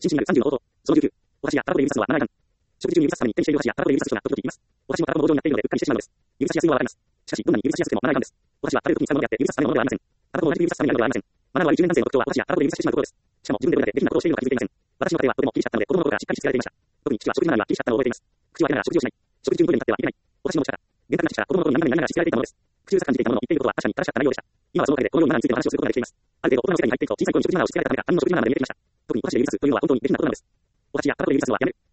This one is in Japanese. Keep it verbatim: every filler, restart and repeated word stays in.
心身になるさんじゅうの応答。そのじゅうきゅう。私がタラコで指さすのはなない段。食事中に指さすために手にしている私がタラコで指さす人が時々います。私もタラコの棒状になっているのでうっかりしてしまうのです。指差しやすいのはわかります。しかし、どんなに指差しやすくてもマナー違反です。私は食べる時に使うものであって指差すためのものではありません。タラコも同じく指差すためにあるのではありません。マナーの悪い中年男性の特徴は私がタラコで指差してしまうことです。しかも自分でどれだけ下品なことをしているのか気づいていません。私の家庭はとても厳しかったので子供の頃からしっかりしつけられていました。特に父は食事マナーには厳しかったのを覚えています。口を開けながら食事をしない。食事中にトイレに立ってはいけない。私の持ち方。玄関なしから子供の頃に涙になりながらしつけられていたものです。口うるさく感じていたものを言っていることは確かに正しかった内容でした。今はそのおかげでこのようなマナーについてお話をすることができています。ある程度大人の世界に入っていくと小さい頃に食事マナーをしつけられたためか他人の食事マナーまで見えてきました。特に私で指さすというのは本当に下品なことなのです。私がタラコで指さすのはやめる。